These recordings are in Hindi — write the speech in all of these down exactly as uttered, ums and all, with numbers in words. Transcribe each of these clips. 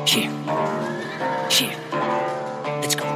Yeah, yeah, let's go.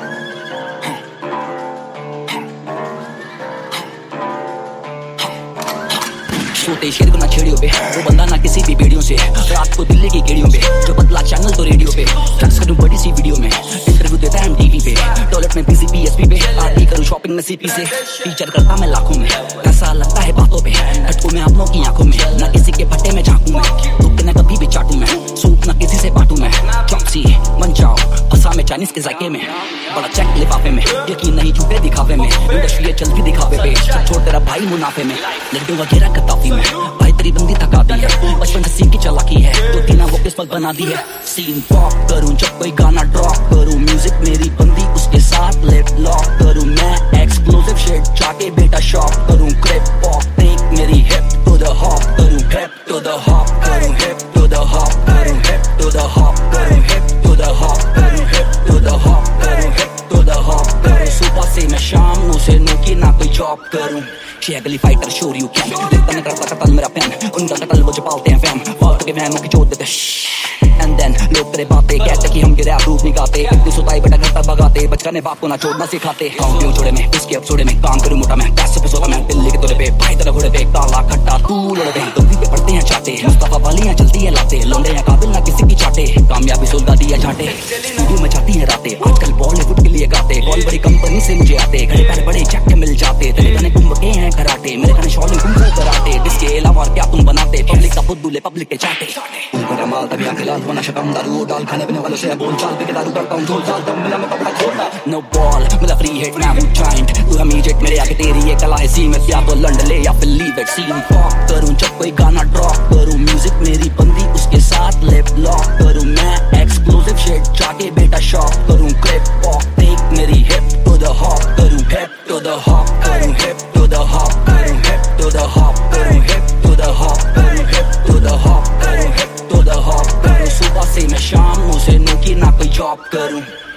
सोते शेर को ना छेड़ियों पे, वो बंदा ना किसी भी वीडियो से, रात को दिल्ली की गेड़ियों पे, जो बदला चैनल तो रेडियो पे, फ्लैक्स करूं बड़ी सी वीडियो में, इंटरव्यू देता है टीवी पे, टॉयलेट में पीसी पीएसपी पे, आरती करूं शॉपिंग में सीपी से, फीचर करता मैं लाखों में, ऐसा लगता है बातों पे, अटकूं मैं अपनों की आंखों में, ना किसी के फट्टे में झांकूं मैं, दुख ना कभी भी चाटूं मैं, सूप ना किसी से बांटूं मैं, चौकसी बन जाओ फंसा मैं चाइनीज के जायके में, बड़ा चेक लिफाफे में, यकीन नहीं झूठे दिखावे में, इंडस्ट्री चलती दिखावे पे, सब छोड़ तेरा भाई मुनाफे में, लड्डू वगैरह कताफी में, भाई तेरी बंदी थका दी है, बचपन से सीन की चालाकी है, तो तीना वो किस्मत बना दी है, सीन पॉप करूं जब कोई गाना ड्रॉप करूं, म्यूजिक मेरी बंदी उसके साथ लेट लॉक करूं, मैं एक्सप्लोसिव शिट जाके बेटा शॉप करूं, क्रिप पॉप टेक मेरी हिप टू द हॉप करूं, हिप टू द हॉप करूं, हिप टू द हॉप करूं, हिप टू द हॉप करूं, हिप टू द हॉप करूं, हिप टू द हॉप करूं, हिप टू द हॉप करूं, सुबह से मैं शाम नु से नु की ना कोई जॉब करूं, शेगली फाइटर शोर यू कैन, लिखता मैं करता कतल मेरा पेन, उनका कतल वो जो पालते हैं फैम, फालतू के वहमों की चोट देते एंड देन लोग तेरे बातें कहते कि हम गिरे रूप नहीं गाते, इतनी सुताई बेटा घर तक भगाते, बचपन में बाप को ना छोड़ना सिखाते, गाँव के उछोड़े में इसके अब छोड़े में काम करूं मोटा मैं, कैसे पे सोता मैं दिल्ली के तोड़े पे, भाई तेरा घोड़े पे, काला खट्टा तू लोड़े पे, गद्दी पे पड़ते हैं चाटे, मुस्तफा वालियां चलती है लाते, लौंडे हैं काबिल ना किसी की चाटे, कामयाबी सुलगा दिया झाटे, स्टूडियो में जाती है रातें, आजकल बॉलीवुड के लिए गाते, कॉल बड़ी कंपनी से मुझे आते, घरे पैर बड़े चक्के मिल जाते, तेरे गाने कुंभ के हैं कराटे, मेरे गाने शॉलिंग कुंभ कराटे, इसके अलावा क्या तुम बनाते, पब्लिक का बुद्धूले पब्लिक के चाटे, तुमको कमाल तभी आंखें लाल होना शक्म दारू डाल खाने पीने वालों से बोल चाल पे दारू करता हूँ झोल चाल दम मिला मैं कपड़ा छोड़ना, नो बॉल मिला फ्री हिट मैं हूँ जाइंट, तू इमीडिएट मेरे आगे तेरी ये कला है सी में, या तो लंड ले या फिर लीव इट, सीन पॉप करूँ जब कोई गाना ड्रॉप करूँ, म्यूजिक मेरी बंदी उसके साथ लिप लॉक करूँ, मैं एक्सक्लूसिव शिट जाके बेटा शॉप करूँ, क्रिप पॉप टेक मेरी हिप टू द हॉप करूँ, हिप टू द हॉप करूँ, हिप टू द हॉप करूँ, हिप टू द हॉप करूँ, हिप टू द हॉप करूँ, हिप टू द हॉप करूँ, हिप टू द हॉप करूँ, सुबह से मैं शाम नु से नु की ना कोई जॉब करूँ।